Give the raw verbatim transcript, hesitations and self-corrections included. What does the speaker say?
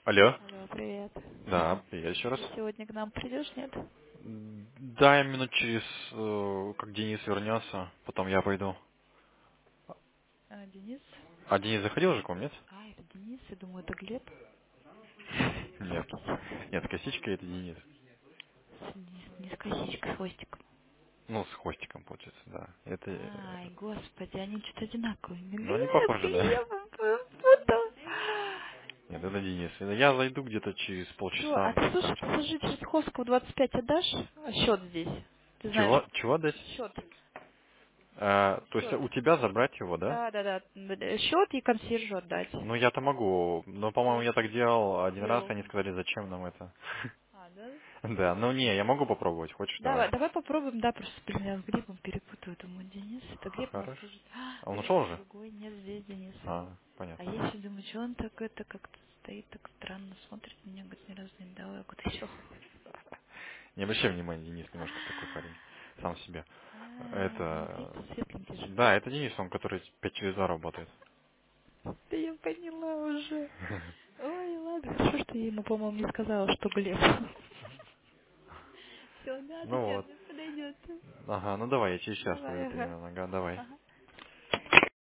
Алло. Алло, привет. Да, привет еще раз. Ты сегодня к нам придешь, нет? М, Дай минут через, э, как Денис вернется, потом я пойду. А, Денис? А Денис заходил уже к вам, нет? А, это Денис, я думаю, это Глеб. Нет. Нет, косичка это Денис. С- Не, не с косичкой, с хвостиком. Ну, с хвостиком, получается, да. Это, э, Ай, господи, они что-то одинаковые. ну, они Глеб, похожи, да. Глеб, путал. Нет, это Денис. Это я зайду где-то через Чего? А полчаса, ты слушай, так. пассажир Чертковского двадцать пять отдашь? А счет здесь? Ты знаешь, Чего? Чего дать? счет. А, то есть Счет. у тебя забрать его, да? Да, да, да. Счет и консьержу отдать. Ну, я-то могу, но, по-моему, Делал? я так делал один раз, Делал. они сказали, зачем нам это. А, да? Да, ну не, я могу попробовать, хочешь, давай. Давай, давай попробуем, да, просто, блин, я с Глебом перепутаю, думаю, Денис, это Глеб, может, Хорошо. служит. А, А он ушел Глеб, уже? другой, нет, здесь Денис. А, А понятно. я еще думаю, что он так это как-то стоит, так странно смотрит на меня, говорит, ни разу не давай, я куда еще. Не обращай внимания, Денис немножко такой парень. Сам себе. А, Это... смотрите, светленький же. Да, это Денис, он, который пять через два работает. Да я поняла уже. Ой, ладно, хорошо, что я ему, по-моему, не сказала, что Глеб. Все, да, Ну сейчас вот. подойдет. Ага, ну давай, я через час Давай, тогда ага. примерно. Ага, давай. Ага.